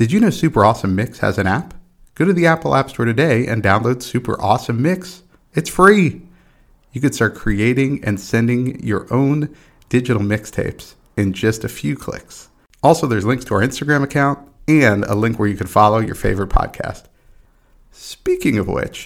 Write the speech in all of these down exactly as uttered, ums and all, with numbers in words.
Did you know Super Awesome Mix has an app? Go to the Apple App Store today and download Super Awesome Mix. It's free. You could start creating and sending your own digital mixtapes in just a few clicks. Also, there's links to our Instagram account and a link where you can follow your favorite podcast. Speaking of which,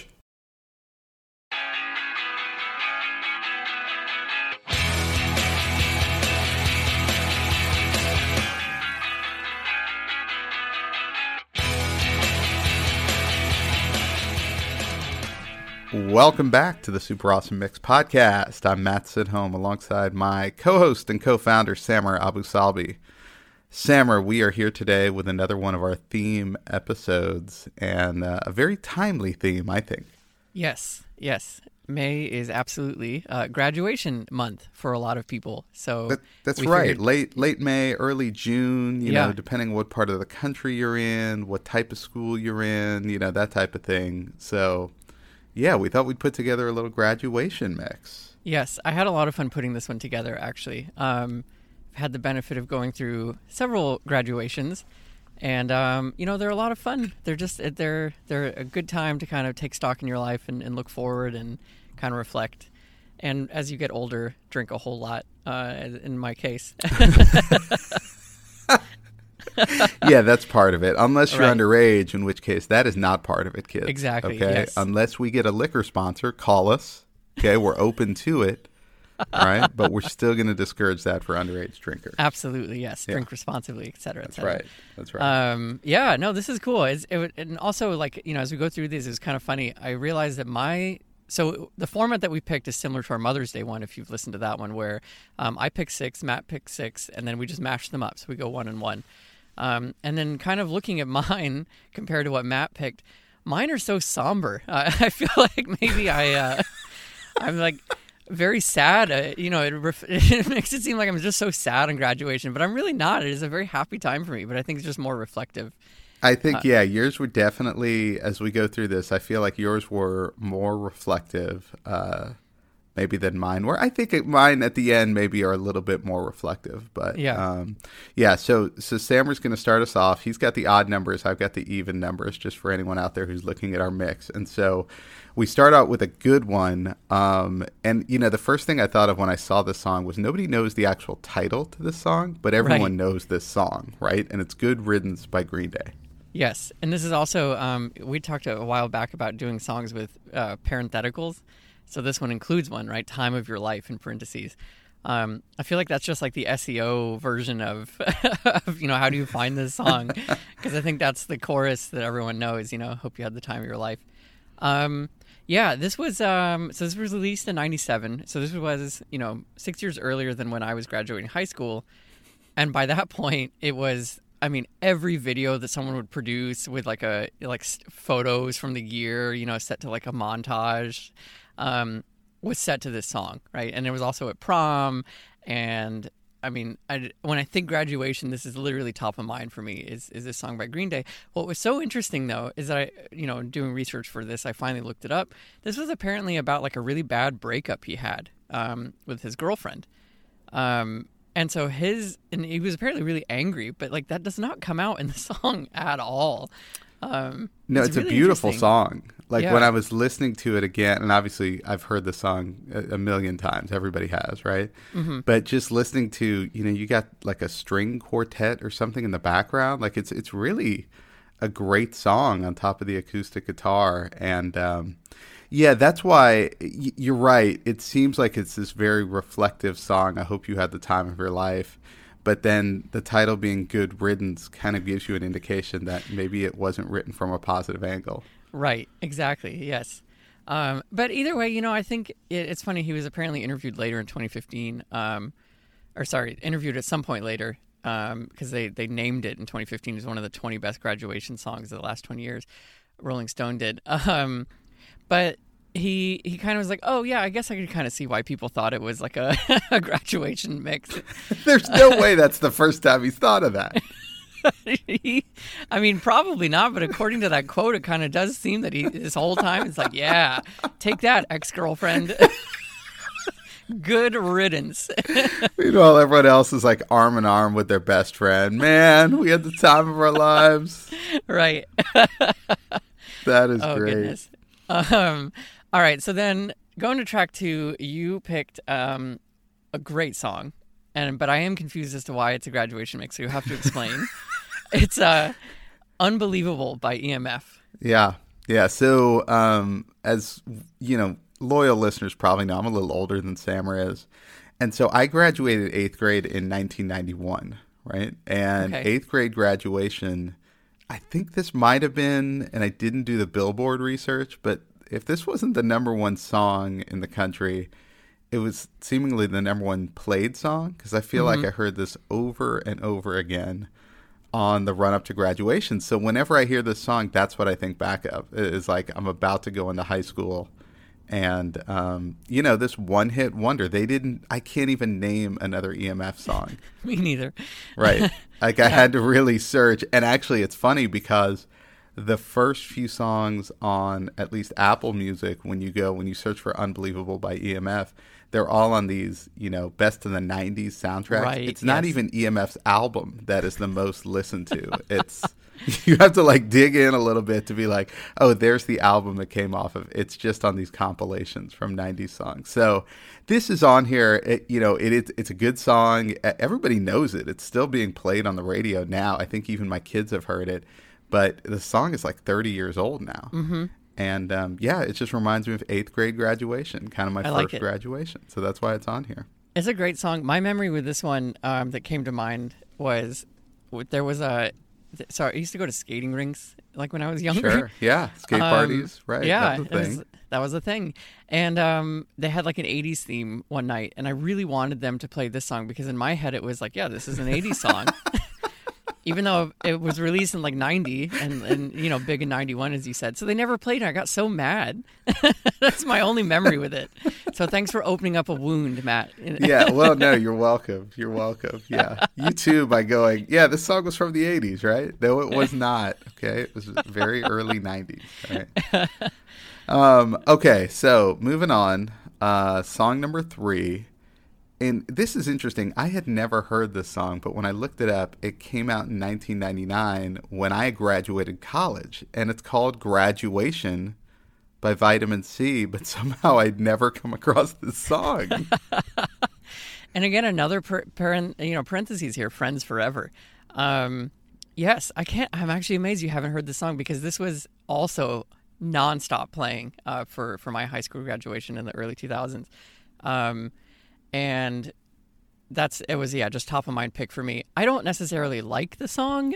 welcome back to the Super Awesome Mix podcast. I'm Matt Sidholm alongside my co-host and co-founder, Samer Abu Salbi. Samer, we are here today with another one of our theme episodes, and uh, a very timely theme, I think. Yes, yes. May is absolutely uh, graduation month for a lot of people. So that, that's we right. figured... Late late May, early June, you yeah. know, depending what part of the country you're in, what type of school you're in, you know, that type of thing. So, yeah, we thought we'd put together a little graduation mix. Yes, I had a lot of fun putting this one together, actually. Um, I've had the benefit of going through several graduations, and, um, you know, they're a lot of fun. They're just, they're they're a good time to kind of take stock in your life and, and look forward and kind of reflect. And as you get older, drink a whole lot, uh, in my case. Yeah, that's part of it. Unless you're right. underage, in which case that is not part of it, kids. Exactly. Okay. Yes. Unless we get a liquor sponsor, call us. Okay, we're open to it. All right, but we're still going to discourage that for underage drinkers. Absolutely, yes. Yeah. Drink responsibly, et cetera, et That's cetera. right. That's right. Um, yeah, no, this is cool. It's, it, and also, like, you know, as we go through these, it's kind of funny. I realized that my so the format that we picked is similar to our Mother's Day one. If you've listened to that one, where um, I pick six, Matt picks six, and then we just mash them up. So we go one and one. Um, and then kind of looking at mine compared to what Matt picked, mine are so somber. Uh, I feel like maybe I, uh, I'm like very sad. Uh, you know, it, ref- it makes it seem like I'm just so sad on graduation, but I'm really not. It is a very happy time for me, but I think it's just more reflective. I think, uh, yeah, yours were definitely, as we go through this, I feel like yours were more reflective, uh, maybe than mine were. I think it, mine at the end maybe are a little bit more reflective, but yeah, um, yeah. So so Samer's going to start us off. He's got the odd numbers. I've got the even numbers, just for anyone out there who's looking at our mix. And so we start out with a good one. Um, and you know, the first thing I thought of when I saw this song was nobody knows the actual title to this song, but everyone right. knows this song, right? And it's "Good Riddance" by Green Day. Yes, and this is also um, we talked a while back about doing songs with uh, parentheticals. So this one includes one, right? Time of your life in parentheses. Um, I feel like that's just like the S E O version of, of you know, how do you find this song? Because I think that's the chorus that everyone knows, you know, hope you had the time of your life. Um, yeah, this was, um, so this was released in ninety-seven. So this was, you know, six years earlier than when I was graduating high school. And by that point, it was, I mean, every video that someone would produce with like a, like photos from the year, you know, set to like a montage, um, was set to this song, right? And it was also at prom, and I mean, I, when I think graduation, this is literally top of mind for me, is is this song by Green Day. What was so interesting, though, is that I, you know, doing research for this, I finally looked it up. This was apparently about like a really bad breakup he had um, with his girlfriend. Um, and so his, and he was apparently really angry, but like that does not come out in the song at all. Um, no, it's, it's really a beautiful song. Like yeah. when I was listening to it again, and obviously I've heard the song a, a million times. Everybody has, right? Mm-hmm. But just listening to, you know, you got like a string quartet or something in the background. Like it's it's really a great song on top of the acoustic guitar. And um, yeah, that's why y- you're right. It seems like it's this very reflective song. I hope you had the time of your life. But then the title being Good Riddance kind of gives you an indication that maybe it wasn't written from a positive angle. Right, exactly, yes. Um, but either way, you know, I think it, it's funny. He was apparently interviewed later in twenty fifteen, um, or sorry, interviewed at some point later, because um, they, they named it in twenty fifteen as one of the twenty best graduation songs of the last twenty years. Rolling Stone did. Um, but he he kind of was like, oh, yeah, I guess I could kind of see why people thought it was like a, a graduation mix. There's no way that's the first time he's thought of that. he, I mean, probably not, but according to that quote, it kind of does seem that he, this whole time, it's like, yeah, take that, ex-girlfriend. Good riddance. Meanwhile, everyone else is like arm in arm with their best friend. Man, we had the time of our lives. Right. That is oh, great. Goodness. Um, all right. So then going to track two, you picked um, a great song. and But I am confused as to why it's a graduation mix, so you have to explain. It's uh, Unbelievable by E M F. Yeah. Yeah. So um, as, you know, loyal listeners probably know, I'm a little older than Sammer is. And so I graduated eighth grade in nineteen ninety-one, right? And Okay. eighth grade graduation, I think this might have been, and I didn't do the Billboard research, but if this wasn't the number one song in the country, it was seemingly the number one played song, because I feel Mm-hmm. like I heard this over and over again on the run up to graduation. So whenever I hear this song, that's what I think back of. It's like I'm about to go into high school. And, um, you know, this one hit wonder, they didn't, I can't even name another E M F song. Me neither. Right. Like I had to really search. And actually, it's funny because the first few songs on at least Apple Music, when you go, when you search for Unbelievable by E M F, they're all on these, you know, best of the nineties soundtracks. Right, It's not yes. even E M F's album that is the most listened to. It's, you have to like dig in a little bit to be like, oh, there's the album it came off of. It's just on these compilations from nineties songs. So this is on here. It, you know, it, it it's a good song. Everybody knows it. It's still being played on the radio now. I think even my kids have heard it. But the song is like thirty years old now. Mm-hmm. And um, yeah, it just reminds me of eighth grade graduation, kind of my I like first it. graduation. So that's why it's on here. It's a great song. My memory with this one um, that came to mind was w- there was a. th- Sorry, I used to go to skating rinks like when I was younger. Sure. Yeah. Skate Um, parties. Right. Yeah, That's it the was, thing. that was the thing. And um, they had like an eighties theme one night, and I really wanted them to play this song because in my head it was like, yeah, this is an eighties song. Even though it was released in like ninety and, and you know, big in ninety-one, as you said. So they never played it. I got so mad. That's my only memory with it. So thanks for opening up a wound, Matt. Yeah, well, no, you're welcome. You're welcome. Yeah. You too, by going, yeah, this song was from the eighties, right? No, it was not. Okay. It was very early nineties. Right. Um, okay. So moving on. Uh, song number three. And this is interesting. I had never heard this song, but when I looked it up, it came out in nineteen ninety-nine when I graduated college. And it's called Graduation by Vitamin C, but somehow I'd never come across this song. And again, another per, parent, you know, parentheses here, Friends Forever. Um, yes, I can't, I'm actually amazed you haven't heard this song because this was also nonstop playing uh, for, for my high school graduation in the early two thousands. Um, and that's, it was, yeah, just top of mind pick for me. I don't necessarily like the song.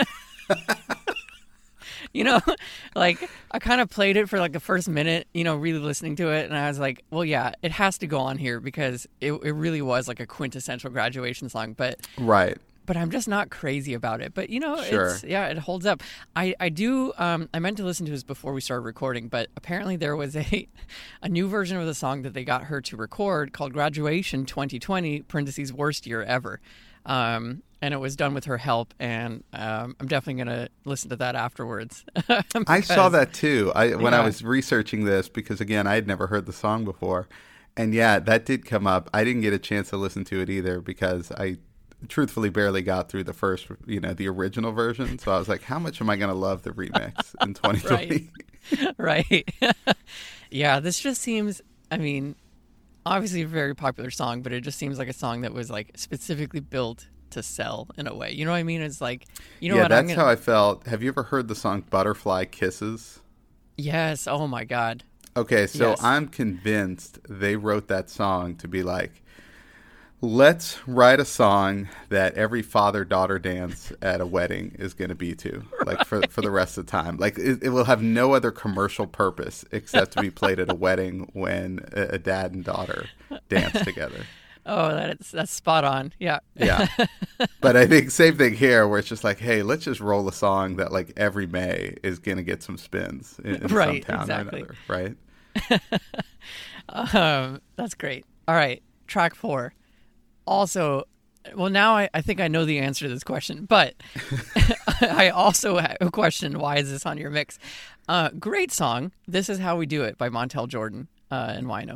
You know, like I kind of played it for like the first minute, you know, really listening to it. And I was like, well, yeah, it has to go on here because it, it really was like a quintessential graduation song. But Right. but I'm just not crazy about it. But, you know, Sure. it's, yeah, it holds up. I, I do, um, I meant to listen to this before we started recording, but apparently there was a a new version of the song that they got her to record called Graduation twenty twenty, parentheses, worst year ever. Um, and it was done with her help, and um, I'm definitely going to listen to that afterwards. I saw that too. I when I Yeah. was researching this because again I had never heard the song before, and yeah, that did come up. I didn't get a chance to listen to it either because I truthfully barely got through the first, you know, the original version. So I was like, how much am I going to love the remix in twenty twenty? Right. Yeah, this just seems, I mean, obviously a very popular song, but it just seems like a song that was like specifically built to sell in a way. You know what I mean? It's like, you know Yeah, what? that's I'm gonna... how I felt. Have you ever heard the song Butterfly Kisses? Yes. Oh my God. Okay, so Yes. I'm convinced they wrote that song to be like, let's write a song that every father-daughter dance at a wedding is going to be to, like for for the rest of the time. Like it, it will have no other commercial purpose except to be played at a wedding when a, a dad and daughter dance together. Oh, that's that's spot on. Yeah. Yeah. But I think same thing here where it's just like, hey, let's just roll a song that like every May is going to get some spins in, in Right, some town exactly. or another, right? Um, that's great. All right. Track four. Also, well, now I, I think I know the answer to this question, but I also have a question. Why is this on your mix? Uh, great song. This Is How We Do It by Montel Jordan uh, and Wino.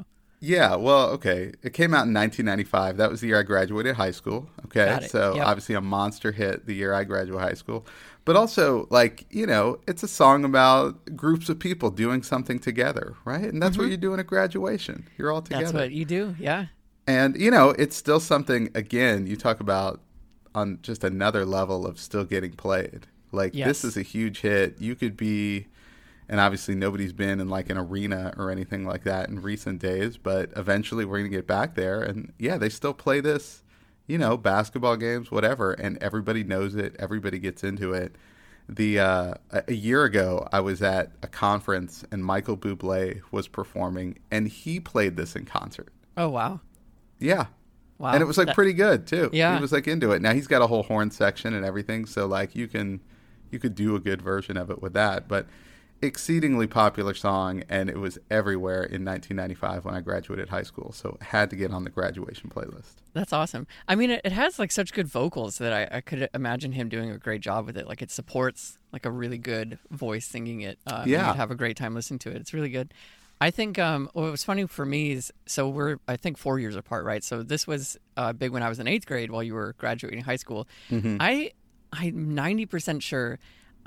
Yeah, well, okay. It came out in nineteen ninety-five. That was the year I graduated high school. Okay, so Yep. obviously a monster hit the year I graduated high school. But also, like, you know, it's a song about groups of people doing something together, right? And that's mm-hmm. what you're doing at graduation. You're all together. That's what you do, yeah. And, you know, it's still something, again, you talk about on just another level of still getting played. Like, yes. This is a huge hit. You could be... And obviously nobody's been in like an arena or anything like that in recent days, but eventually we're going to get back there. And yeah, they still play this, you know, basketball games, whatever, and everybody knows it. Everybody gets into it. The uh, a year ago, I was at a conference and Michael Bublé was performing, and he played this in concert. Oh, wow. Yeah. Wow. And it was like that, pretty good too. Yeah. He was like into it. Now he's got a whole horn section and everything, so like you can you could do a good version of it with that, but exceedingly popular song, and it was everywhere in nineteen ninety-five when I graduated high school, so had to get on the graduation playlist. That's awesome. I mean, it, it has like such good vocals that I, I could imagine him doing a great job with it. Like it supports like a really good voice singing it. Uh, yeah, you'd have a great time listening to it. It's really good. I think um, what was funny for me is, so we're I think four years apart, right? So this was uh, big when I was in eighth grade while you were graduating high school. Mm-hmm. I I'm ninety percent sure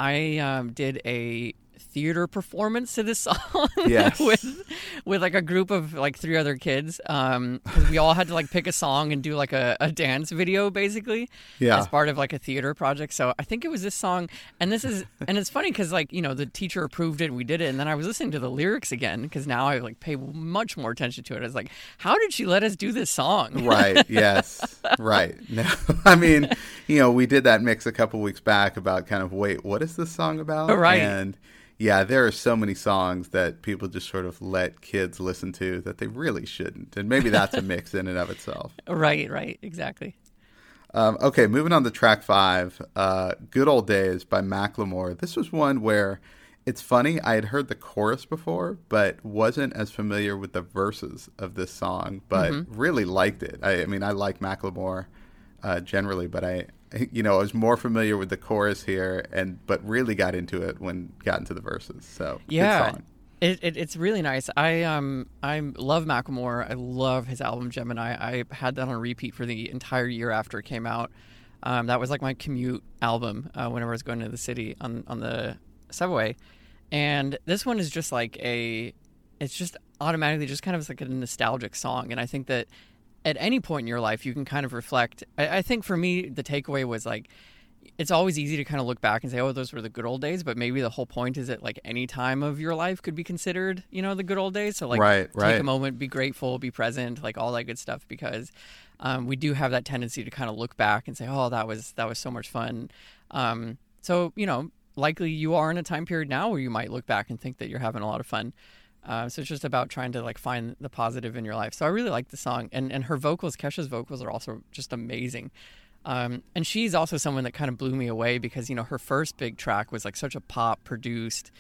I um, did a theater performance to this song yes. with with like a group of like three other kids, um because we all had to like pick a song and do like a, a dance video basically yeah. as part of like a theater project. So I think it was this song, and this is and it's funny because like, you know, the teacher approved it, we did it, and then I was listening to the lyrics again because now I like pay much more attention to it. I was like, how did she let us do this song? Right. Yes. Right. No, I mean, you know, we did that mix a couple weeks back about kind of, wait, what is this song about? Right. And yeah, there are so many songs that people just sort of let kids listen to that they really shouldn't. And maybe that's a mix in and of itself. Right, right, exactly. Um, okay, moving on to track five, uh, Good Old Days by Macklemore. This was one where it's funny, I had heard the chorus before, but wasn't as familiar with the verses of this song, but mm-hmm. really liked it. I, I mean, I like Macklemore uh, generally, but I... You know, I was more familiar with the chorus here, and but really got into it when got into the verses. So yeah, good song. It, it it's really nice. I um I love Macklemore. I love his album Gemini. I had that on repeat for the entire year after it came out. Um, that was like my commute album uh, whenever I was going to the city on on the subway. And this one is just like a, it's just automatically just kind of like a nostalgic song, and I think that at any point in your life, you can kind of reflect. I, I think for me, the takeaway was like, it's always easy to kind of look back and say, oh, those were the good old days. But maybe the whole point is that like any time of your life could be considered, you know, the good old days. So like right, take right. a moment, be grateful, be present, like all that good stuff, because um, we do have that tendency to kind of look back and say, oh, that was that was so much fun. Um, so, you know, likely you are in a time period now where you might look back and think that you're having a lot of fun. Uh, so it's just about trying to like find the positive in your life. So I really like the song, and and her vocals, Kesha's vocals, are also just amazing. Um, and she's also someone that kind of blew me away because, you know, her first big track was like such a pop produced,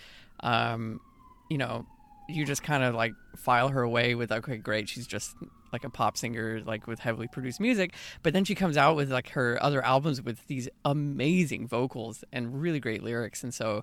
um, you know, you just kind of like file her away with, okay, great, she's just like a pop singer, like with heavily produced music. But then she comes out with like her other albums with these amazing vocals and really great lyrics. And so,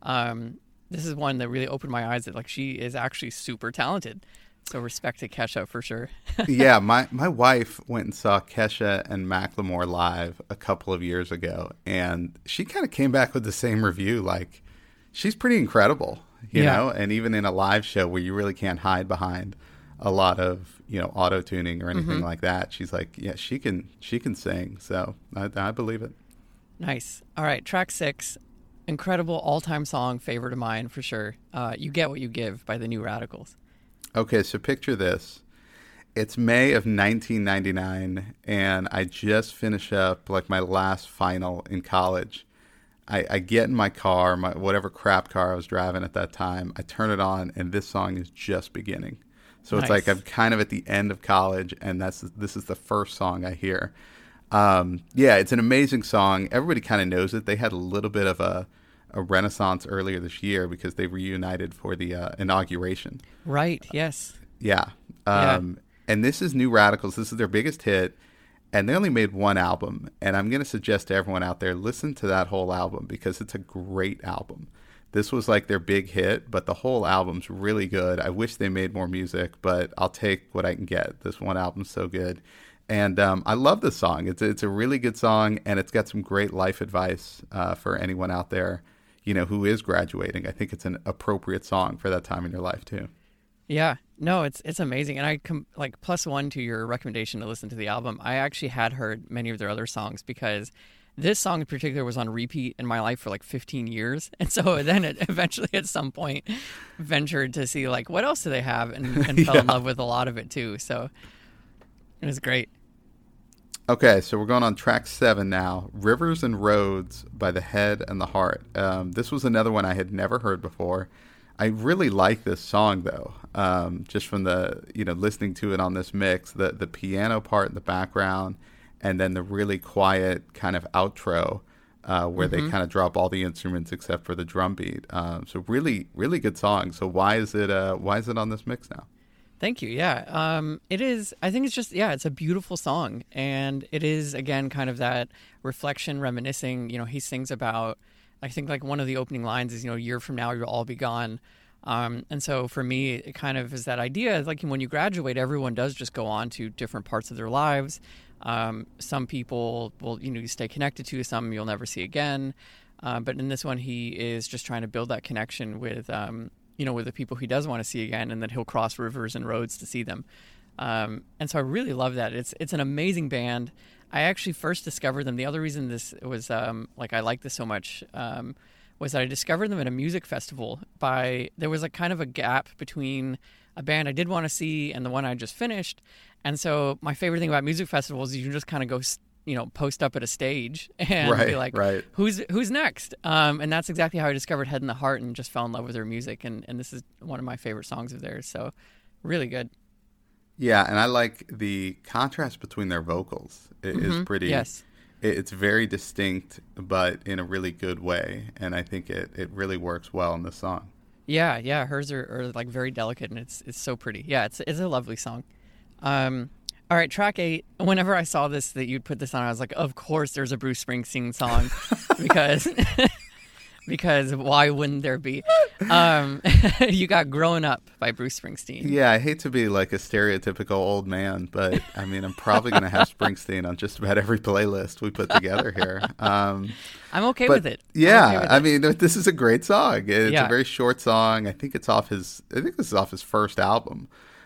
um, this is one that really opened my eyes that like she is actually super talented. So respect to Kesha for sure. Yeah, my, my wife went and saw Kesha and Macklemore live a couple of years ago, and she kind of came back with the same review. Like, she's pretty incredible, you yeah. know, and even in a live show where you really can't hide behind a lot of, you know, auto tuning or anything mm-hmm. like that. She's like, yeah, she can she can sing. So I, I believe it. Nice. All right, track six. Incredible all-time song, favorite of mine for sure. Uh, You Get What You Give by the New Radicals. Okay, so picture this. It's May of nineteen ninety-nine, and I just finished up like my last final in college. I, I get in my car, my whatever crap car I was driving at that time. I turn it on, and this song is just beginning. So nice. It's like I'm kind of at the end of college, and that's this is the first song I hear. Um, yeah, it's an amazing song. Everybody kind of knows it. They had a little bit of a a renaissance earlier this year because they reunited for the uh, inauguration. Right, yes. Yeah. Um, yeah. And this is New Radicals. This is their biggest hit, and they only made one album. And I'm going to suggest to everyone out there, listen to that whole album because it's a great album. This was like their big hit, but the whole album's really good. I wish they made more music, but I'll take what I can get. This one album's so good. And um, I love this song. It's, it's a really good song, and it's got some great life advice uh, for anyone out there, you know, who is graduating. I think it's an appropriate song for that time in your life, too. Yeah, no, it's it's amazing. And I com- like plus one to your recommendation to listen to the album. I actually had heard many of their other songs because this song in particular was on repeat in my life for like fifteen years. And so then it eventually at some point ventured to see like what else do they have, and, and fell yeah. in love with a lot of it too. So it was great. Okay, so we're going on track seven now, Rivers and Roads by The Head and the Heart. Um, this was another one I had never heard before. I really like this song, though, um, just from the, you know, listening to it on this mix, the, the piano part in the background, and then the really quiet kind of outro uh, where mm-hmm. they kind of drop all the instruments except for the drum beat. Um, so really, really good song. So why is it uh, why is it on this mix now? Thank you. Yeah, um, it is. I think it's just, yeah, it's a beautiful song. And it is, again, kind of that reflection, reminiscing. You know, he sings about, I think like one of the opening lines is, you know, a year from now, you'll all be gone. Um, and so for me, it kind of is that idea, like when you graduate, everyone does just go on to different parts of their lives. Um, some people will, you know, you stay connected to, some you'll never see again. Uh, but in this one, he is just trying to build that connection with, um, you know, with the people he does want to see again, and that he'll cross rivers and roads to see them. Um, and so I really love that. It's it's an amazing band. I actually first discovered them. The other reason this was um, like I like this so much um, was that I discovered them at a music festival. By there was like kind of a gap between a band I did want to see and the one I just finished. And so my favorite thing about music festivals is you can just kind of go, you know, post up at a stage and right, be like, right. who's who's next? Um, and that's exactly how I discovered Head and the Heart and just fell in love with their music. And, and this is one of my favorite songs of theirs. So really good. Yeah, and I like the contrast between their vocals. It mm-hmm. is pretty. Yes. It, it's very distinct, but in a really good way. And I think it, it really works well in this song. Yeah, yeah. Hers are, are like very delicate, and it's it's so pretty. Yeah, it's it's a lovely song. Um, all right, track eight. Whenever I saw this, that you'd put this on, I was like, of course there's a Bruce Springsteen song because because why wouldn't there be? Um, you got Growing Up by Bruce Springsteen. Yeah, I hate to be like a stereotypical old man, but I mean, I'm probably going to have Springsteen on just about every playlist we put together here. Um, I'm okay but with it. Yeah, okay with I it. mean, this is a great song. It's yeah. a very short song. I think it's off his, I think this is off his first album.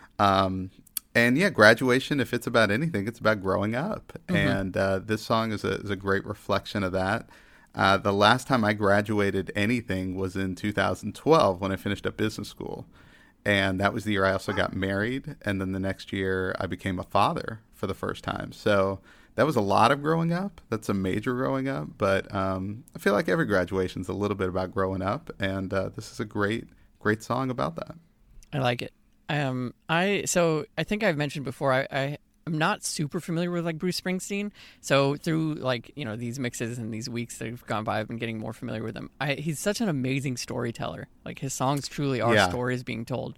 Um, and yeah, Graduation, if it's about anything, it's about growing up. Mm-hmm. And uh, this song is a, is a great reflection of that. Uh, the last time I graduated anything was in two thousand twelve when I finished up business school. And that was the year I also got married. And then the next year I became a father for the first time. So that was a lot of growing up. That's a major growing up. But um, I feel like every graduation is a little bit about growing up. And uh, this is a great, great song about that. I like it. Um, I so I think I've mentioned before, I, I I'm not super familiar with like Bruce Springsteen. So through like, you know, these mixes and these weeks that have gone by, I've been getting more familiar with him. I, he's such an amazing storyteller. Like his songs truly are yeah. stories being told.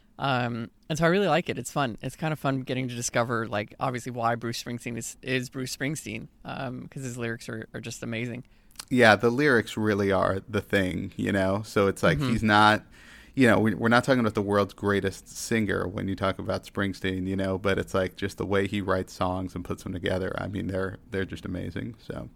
Um, and so I really like it. It's fun. It's kind of fun getting to discover like obviously why Bruce Springsteen is, is Bruce Springsteen. Um, cause his lyrics are, are just amazing. Yeah. The lyrics really are the thing, you know? So it's like, mm-hmm. he's not, you know, we're not talking about the world's greatest singer when you talk about Springsteen, you know, but it's like just the way he writes songs and puts them together. I mean, they're they're just amazing. So,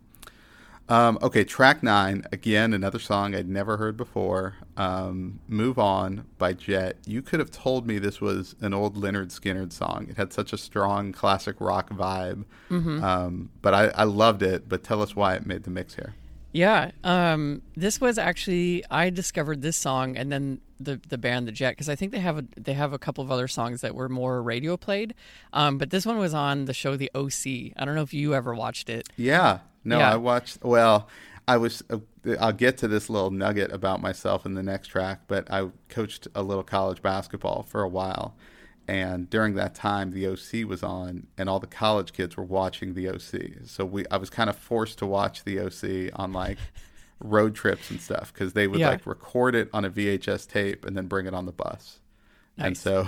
um, okay, track nine, again, another song I'd never heard before. Um, Move On by Jet. You could have told me this was an old Lynyrd Skynyrd song. It had such a strong classic rock vibe, mm-hmm. um, but I, I loved it. But tell us why it made the mix here. Yeah, um, this was actually I discovered this song and then the the band The Jet because I think they have a they have a couple of other songs that were more radio played, um, but this one was on the show The O C. I don't know if you ever watched it. Yeah, no, yeah. I watched. Well, I was. Uh, I'll get to this little nugget about myself in the next track, but I coached a little college basketball for a while. And during that time, the O C was on, and all the college kids were watching the O C. So we, I was kind of forced to watch the O C on like road trips and stuff because they would yeah. like record it on a V H S tape and then bring it on the bus. Nice. And so,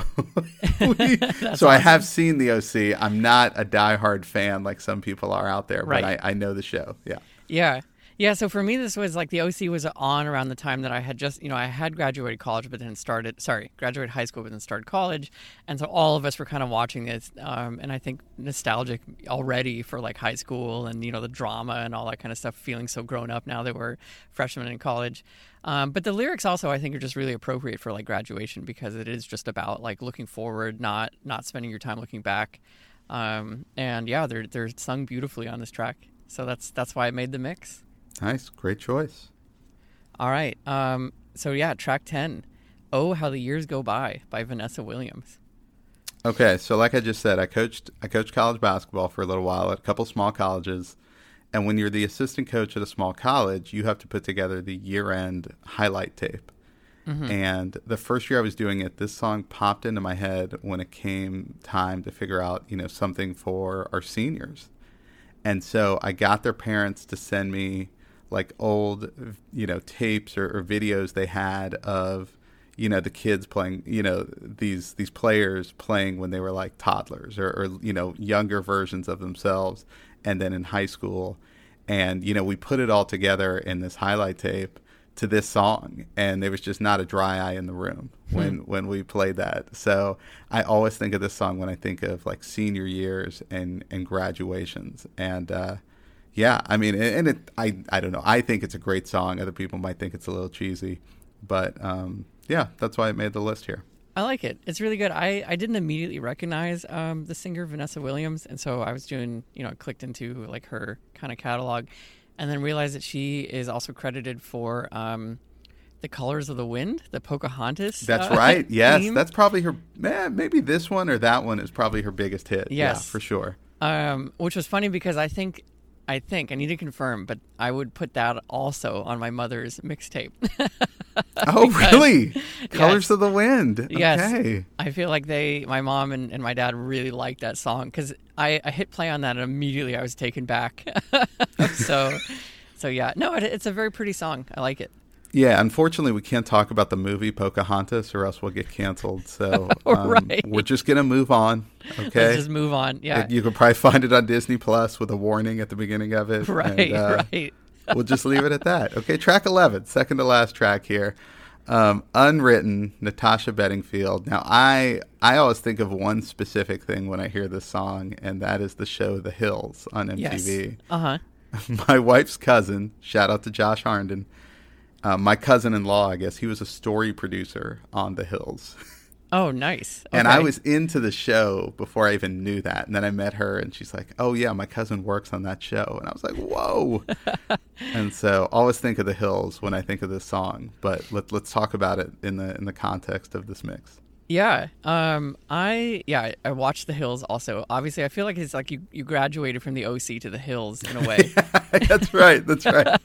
we, so awesome. I have seen the O C. I'm not a diehard fan like some people are out there, right. but I, I know the show. Yeah. Yeah. Yeah, so for me, this was like the O C was on around the time that I had just, you know, I had graduated college, but then started, sorry, graduated high school, but then started college. And so all of us were kind of watching this. Um, and I think nostalgic already for like high school and, you know, the drama and all that kind of stuff, feeling so grown up now that we're freshmen in college. Um, but the lyrics also, I think, are just really appropriate for like graduation because it is just about like looking forward, not not spending your time looking back. Um, and yeah, they're they're sung beautifully on this track. So that's that's why I made the mix. Nice. Great choice. All right. Um, so, yeah, track ten, Oh, How the Years Go By by Vanessa Williams. Okay. So like I just said, I coached I coached college basketball for a little while at a couple small colleges. And when you're the assistant coach at a small college, you have to put together the year-end highlight tape. Mm-hmm. And the first year I was doing it, this song popped into my head when it came time to figure out, you know, something for our seniors. And so I got their parents to send me like old, you know, tapes or, or videos they had of, you know, the kids playing, you know, these these players playing when they were like toddlers or, or, you know, younger versions of themselves and then in high school. And, you know, we put it all together in this highlight tape to this song. And there was just not a dry eye in the room when, hmm. when we played that. So I always think of this song when I think of like senior years and, and graduations. And, uh, yeah, I mean, and it, I, I don't know. I think it's a great song. Other people might think it's a little cheesy, but um, yeah, that's why it made the list here. I like it. It's really good. I, I didn't immediately recognize um, the singer Vanessa Williams, and so I was doing, you know, clicked into like her kind of catalog, and then realized that she is also credited for um, The Colors of the Wind, the Pocahontas. That's uh, right. Yes, theme. That's probably her. Man, maybe this one or that one is probably her biggest hit. Yes, yeah, for sure. Um, which was funny because I think. I think I need to confirm, but I would put that also on my mother's mixtape. Oh, really? Yes. Colors of the Wind. Yes. Okay. I feel like they, my mom and, and my dad really liked that song because I, I hit play on that and immediately I was taken back. so, so yeah, no, it, it's a very pretty song. I like it. Yeah, unfortunately, we can't talk about the movie Pocahontas or else we'll get canceled. So um, right. we're just going to move on, okay? Let's just move on, yeah. You can probably find it on Disney Plus with a warning at the beginning of it. Right, and, uh, right. We'll just leave it at that. Okay, track eleven, second to last track here. Um, Unwritten, Natasha Bedingfield. Now, I I always think of one specific thing when I hear this song, and that is the show The Hills on M T V. Yes. Uh-huh. My wife's cousin, shout out to Josh Harnden, Uh, my cousin-in-law, I guess, he was a story producer on The Hills. Oh, nice. Okay. And I was into the show before I even knew that. And then I met her, and she's like, oh, yeah, my cousin works on that show. And I was like, whoa. And so I always think of The Hills when I think of this song. But let, let's talk about it in the in the context of this mix. Yeah. Um, I yeah, I watched The Hills also. Obviously, I feel like it's like you, you graduated from the O C to The Hills in a way. That's right. That's right.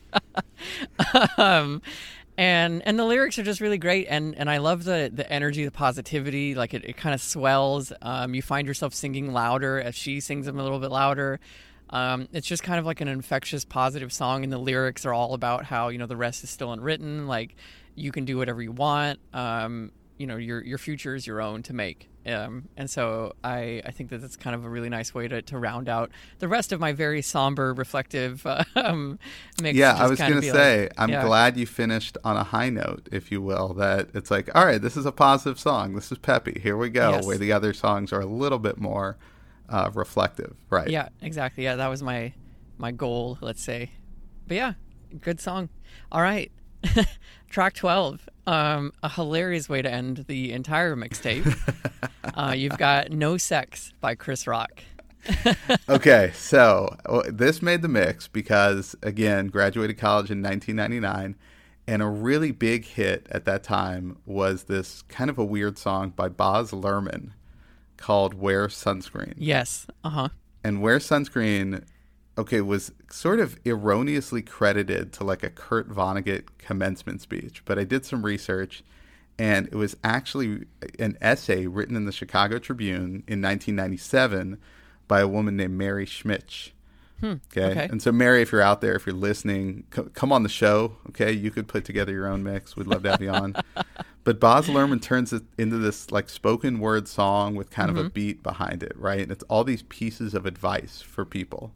um, and and the lyrics are just really great, and, and I love the, the energy, the positivity. Like it, it kind of swells. Um, you find yourself singing louder as she sings them a little bit louder. Um, it's just kind of like an infectious, positive song, and the lyrics are all about how, you know, the rest is still unwritten. Like you can do whatever you want. Um, you know, your your future is your own to make. Um, and so I, I think that that's kind of a really nice way to, to round out the rest of my very somber, reflective um, mix. Yeah, I was going to say, like, I'm yeah. glad you finished on a high note, if you will, that it's like, all right, this is a positive song. This is peppy. Here we go. Yes. Where the other songs are a little bit more uh, reflective. Right. Yeah, exactly. Yeah, that was my, my goal, let's say. But yeah, good song. All right. Track twelve, um, a hilarious way to end the entire mixtape. uh, you've got No Sex by Chris Rock. Okay, so well, this made the mix because, again, graduated college in nineteen ninety-nine, and a really big hit at that time was this kind of a weird song by Baz Luhrmann called Wear Sunscreen. Yes, uh-huh. And Wear Sunscreen... okay, was sort of erroneously credited to like a Kurt Vonnegut commencement speech. But I did some research, and it was actually an essay written in the Chicago Tribune in nineteen ninety-seven by a woman named Mary Schmitz. Hmm. Okay? okay. And so, Mary, if you're out there, if you're listening, c- come on the show. Okay, you could put together your own mix. We'd love to have you on. But Baz Luhrmann turns it into this like spoken word song with kind mm-hmm. of a beat behind it, right? And it's all these pieces of advice for people.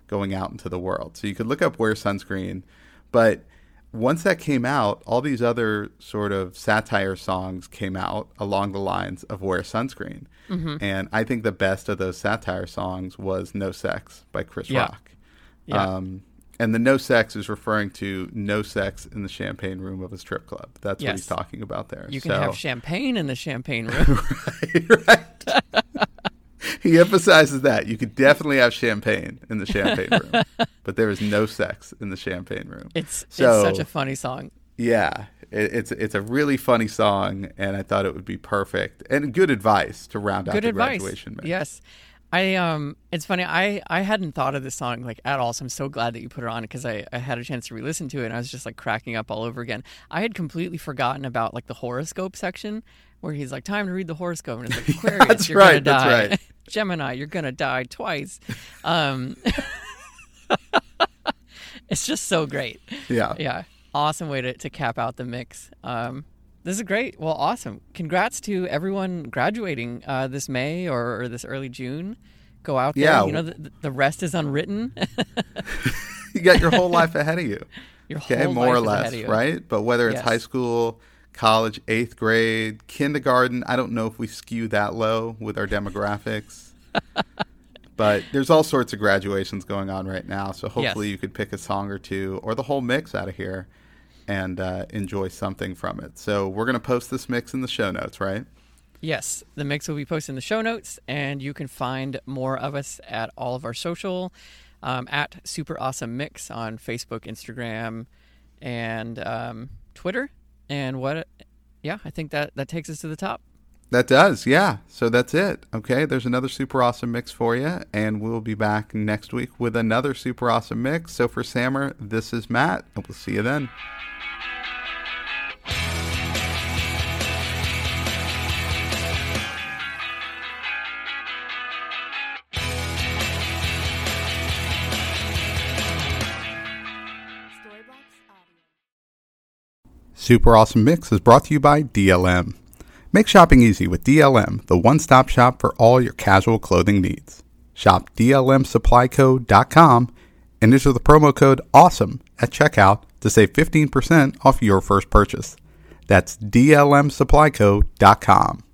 going out into the world. So you could look up Wear Sunscreen, but once that came out, all these other sort of satire songs came out along the lines of Wear Sunscreen. Mm-hmm. And I think the best of those satire songs was No Sex by Chris yeah. Rock. Yeah. Um, and the no sex is referring to no sex in the champagne room of a strip club. That's yes. what he's talking about there. You can so, have champagne in the champagne room. right, right. He emphasizes that. You could definitely have champagne in the champagne room, but there is no sex in the champagne room. It's, so, it's such a funny song. Yeah, it, it's it's a really funny song, and I thought it would be perfect and good advice to round out good the advice. graduation mix. Yes. I um it's funny, I, I hadn't thought of this song like at all, so I'm so glad that you put it on because I, I had a chance to re-listen to it and I was just like cracking up all over again. I had completely forgotten about like the horoscope section where he's like, time to read the horoscope, and it's like, Aquarius, that's you're right, gonna die. That's right. Gemini, you're gonna die twice. Um It's just so great. Yeah. Yeah. Awesome way to, to cap out the mix. Um This is great. Well, awesome. Congrats to everyone graduating uh, this May or, or this early June. Go out there. Yeah. You know, the, the rest is unwritten. You got your whole life ahead of you. Your okay, whole more life or is less, ahead of you. right? But whether it's Yes. high school, college, eighth grade, kindergarten, I don't know if we skew that low with our demographics. But there's all sorts of graduations going on right now. So hopefully Yes. you could pick a song or two or the whole mix out of here and uh, enjoy something from it. So we're going to post this mix in the show notes, right? Yes, the mix will be posted in the show notes, and you can find more of us at all of our social, um, at Super Awesome Mix on Facebook, Instagram, and um, Twitter. And what, yeah, I think that, that takes us to the top. That does, yeah. So that's it. Okay, there's another Super Awesome Mix for you, and we'll be back next week with another Super Awesome Mix. So for Sammer, this is Matt, and we'll see you then. Super Awesome Mix is brought to you by D L M. Make shopping easy with D L M, the one-stop shop for all your casual clothing needs. Shop D L M supply co dot com and enter the promo code AWESOME at checkout to save fifteen percent off your first purchase. That's D L M supply co dot com.